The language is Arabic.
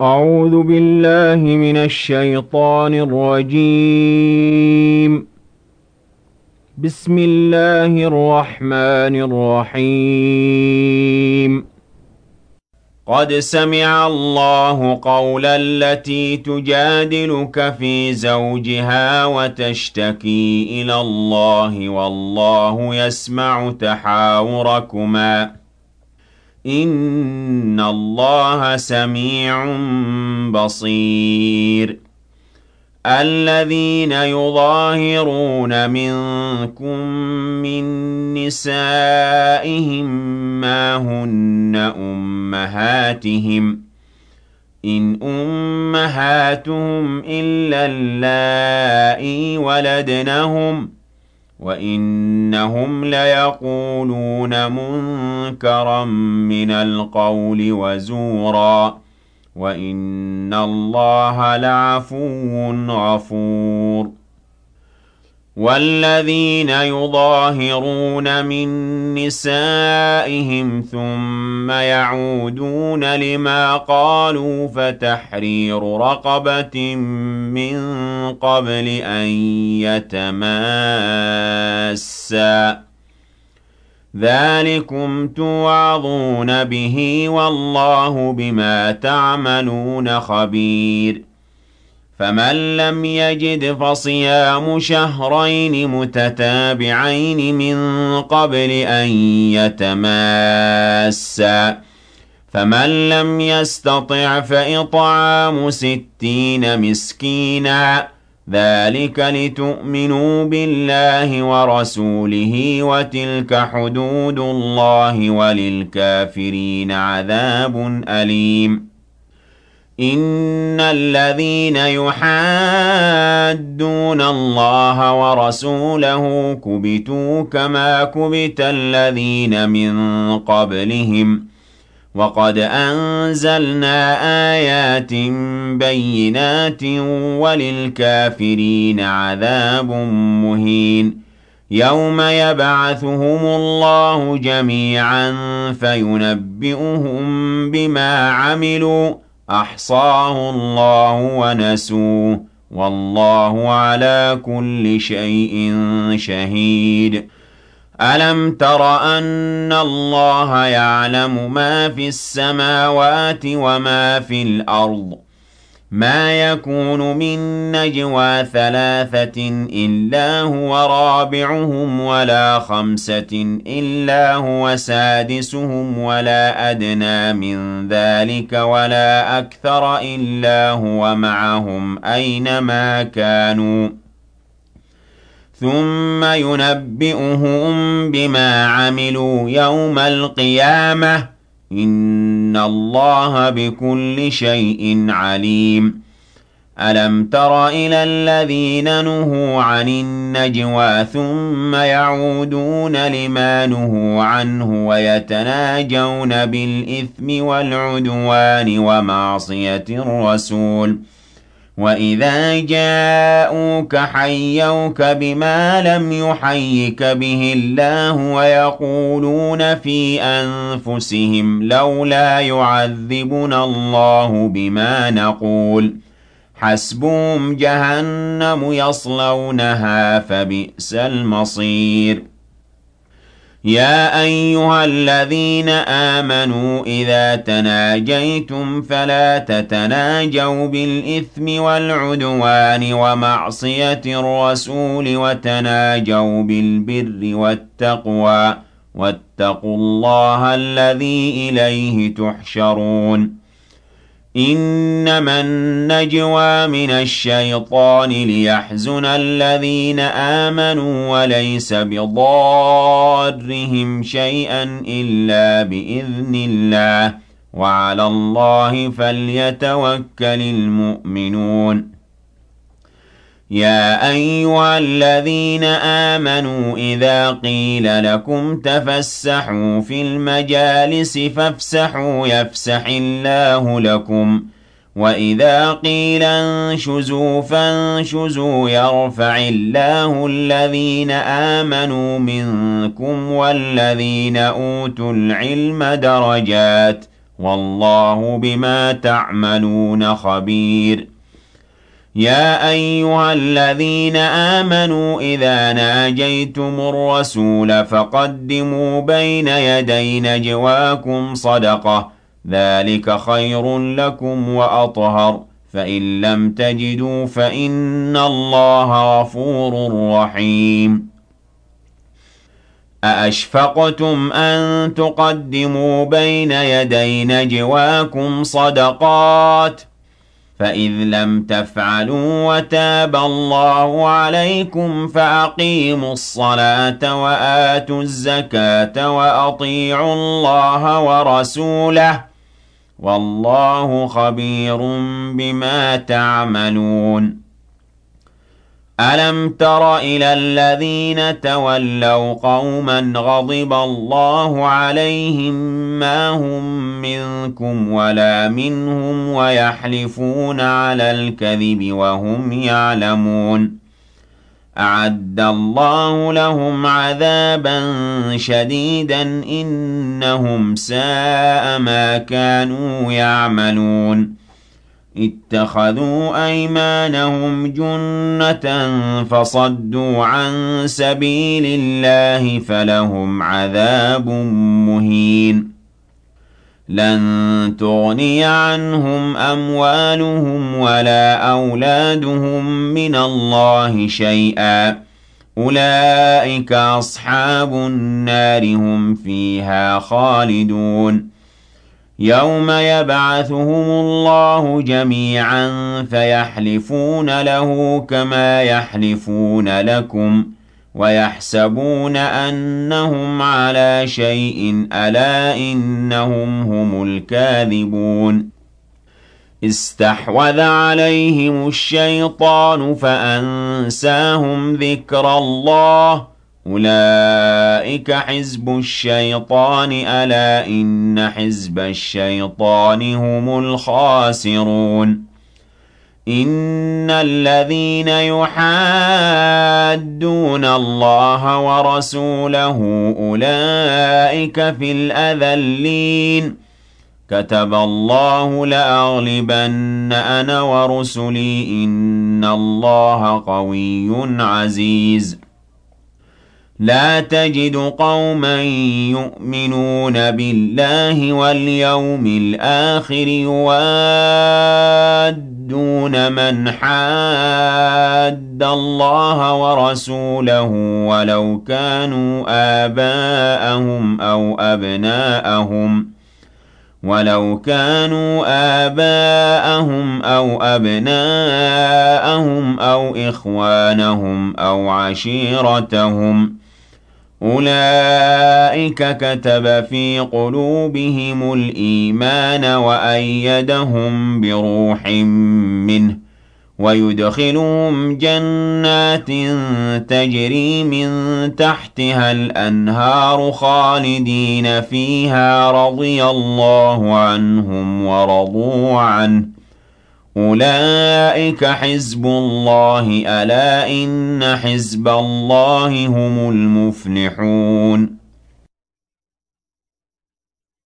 أعوذ بالله من الشيطان الرجيم. بسم الله الرحمن الرحيم. قد سمع الله قول التي تجادلك في زوجها وتشتكي إلى الله والله يسمع تحاوركما إن الله سميع بصير. الذين يظاهرون منكم من نسائهم ما هن أمهاتهم إن أمهاتهم إلا اللائي ولدنهم وإنهم ليقولون منكرا من القول وزورا وإن الله لعفو غفور. والذين يظاهرون من نسائهم ثم يعودون لما قالوا فتحرير رقبة من قبل أن يتماسا ذلكم توعظون به والله بما تعملون خبير. فمن لم يجد فصيام شهرين متتابعين من قبل أن يتماسا فمن لم يستطع فإطعام 60 مسكينا ذلك لتؤمنوا بالله ورسوله وتلك حدود الله وللكافرين عذاب أليم. إن الذين يحادون الله ورسوله كبتوا كما كبت الذين من قبلهم وقد أنزلنا آيات بينات وللكافرين عذاب مهين. يوم يبعثهم الله جميعا فينبئهم بما عملوا أحصاه الله ونسوه والله على كل شيء شهيد. ألم تر أن الله يعلم ما في السماوات وما في الأرض ما يكون من نجوى 3 إلا هو رابعهم ولا 5 إلا هو سادسهم ولا أدنى من ذلك ولا أكثر إلا هو معهم أينما كانوا ثم ينبئهم بما عملوا يوم القيامة إن الله بكل شيء عليم. ألم تر إلى الذين نهوا عن النجوى ثم يعودون لما نهوا عنه ويتناجون بالإثم والعدوان ومعصية الرسول وإذا جاءوك حيوك بما لم يحيك به الله ويقولون في أنفسهم لولا يعذبنا الله بما نقول حسبهم جهنم يصلونها فبئس المصير. يا أيها الذين آمنوا إذا تناجيتم فلا تتناجوا بالإثم والعدوان ومعصية الرسول وتناجوا بالبر والتقوى واتقوا الله الذي إليه تحشرون. إنما النجوى من الشيطان ليحزن الذين آمنوا وليس بضارهم شيئا إلا بإذن الله وعلى الله فليتوكل المؤمنون. يا أيها الذين آمنوا إذا قيل لكم تفسحوا في المجالس فافسحوا يفسح الله لكم وإذا قيل انشزوا فانشزوا يرفع الله الذين آمنوا منكم والذين أوتوا العلم درجات والله بما تعملون خبير يا أيها الذين آمنوا إذا ناجيتم الرسول فقدموا بين يدي نجواكم صدقة ذلك خير لكم وأطهر فإن لم تجدوا فإن الله غفور رحيم أأشفقتم أن تقدموا بين يدي نجواكم صدقات فإذ لم تفعلوا وتاب الله عليكم فأقيموا الصلاة وآتوا الزكاة وأطيعوا الله ورسوله والله خبير بما تعملون ألم تر إلى الذين تولوا قوما غضب الله عليهم ما هم منكم ولا منهم ويحلفون على الكذب وهم يعلمون أعد الله لهم عذابا شديدا إنهم ساء ما كانوا يعملون اتخذوا أيمانهم جنة فصدوا عن سبيل الله فلهم عذاب مهين لن تغني عنهم أموالهم ولا أولادهم من الله شيئا أولئك أصحاب النار هم فيها خالدون يوم يبعثهم الله جميعا فيحلفون له كما يحلفون لكم ويحسبون أنهم على شيء ألا إنهم هم الكاذبون استحوذ عليهم الشيطان فأنساهم ذكر الله أولئك حزب الشيطان ألا إن حزب الشيطان هم الخاسرون إن الذين يحادون الله ورسوله أولئك في الأذلين كتب الله لأغلبن أنا ورسلي إن الله قوي عزيز لا تجد قوما يؤمنون بالله واليوم الآخر يوادون من حاد الله ورسوله ولو كانوا آباءهم أو أبناءهم أو إخوانهم أو عشيرتهم أولئك كتب في قلوبهم الإيمان وأيدهم بروح منه ويدخلهم جنات تجري من تحتها الأنهار خالدين فيها رضي الله عنهم ورضوا عنه أولئك حزب الله ألا إن حزب الله هم المفلحون